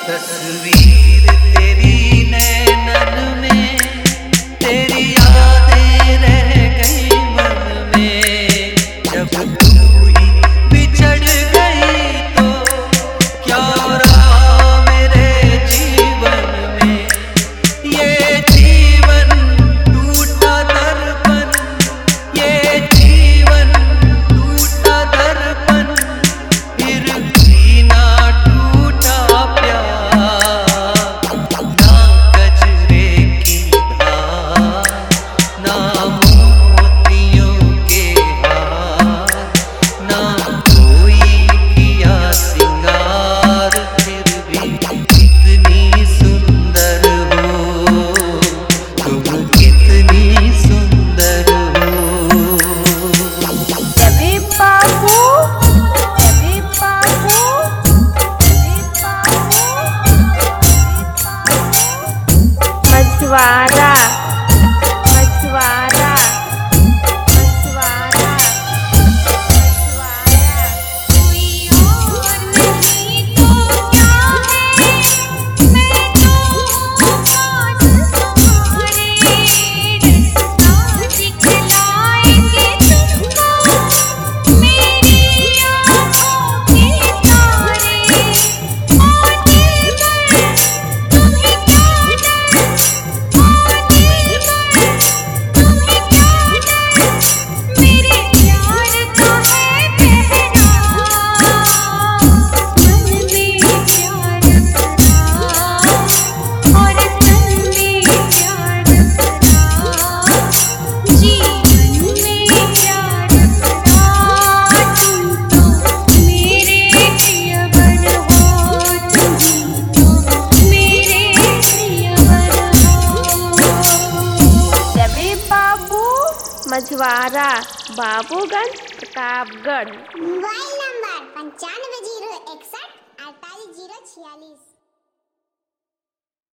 तस्वीर तेरी नैनन में, तेरी यादें रह गई मन में। जब तू ही बिछड़ गई तो क्या रहा मेरे जीवन में। ये जीवन टूटा दर्पण, ये जीवन टूटा दर्पण, फिर भी ना टूटा प्यार। ना गजरे की धार, ना मोतियों के हार, ना कोई किया सिंगार, फिर भी कितनी सुंदर हो तुम, कितनी सुंदर हो। रवि बाबू, रवि बाबू, रवि बाबू, मछुआरा, मछुआरा, मछुआरा, मछुआरा। कोई और नहीं तो क्या है, मैं तो आज तुम्हारे रास्ता दिखलाएंगे तुमको, मेरी आँखों के तारे। और दिलबर तुम्हें क्या डर, और दिलबर तुम्हें क्या डर, मेरे प्यार का है पहरा। मन में प्यार भरा और तन में प्यार भरा, जीवन में प्यार भरा। तुम तो मेरे प्रियवर हो, तुम तो मेरे प्रियवर हो। रवि बाबू, मछुआरा, बाबूगंज, प्रतापगढ़। Mobile number 950161 48 046।